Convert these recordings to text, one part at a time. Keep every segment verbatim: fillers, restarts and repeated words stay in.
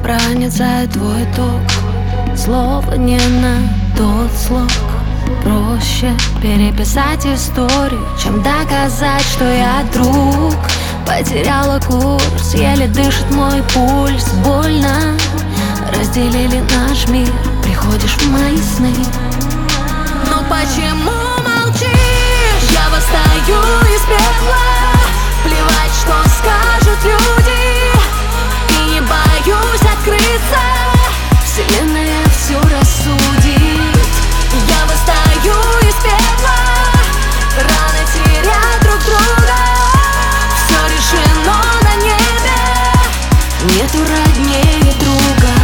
проницает твой ток. Слово не на тот слог. Проще переписать историю, чем доказать, что я друг. Потеряла курс, еле дышит мой пульс. Больно, разделили наш мир. Приходишь в мои сны. Но почему молчишь? Я восстаю из пепла. Плевать, что скажут люди. И не боюсь открыться. Вселенная все рассудит. Я восстаю из пепла. Рано терять друг друга. Все решено на небе. Нету роднее друга.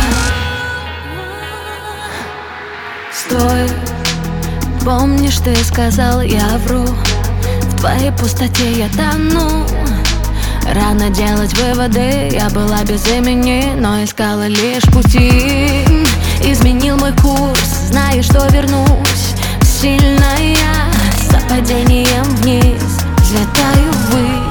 Стой, помнишь, ты сказал, я вру. В твоей пустоте я тону. Рано делать выводы, я была без имени, но искала лишь пути. Изменил мой курс, знаю, что вернусь. Сильная, с падением вниз, взлетаю ввысь.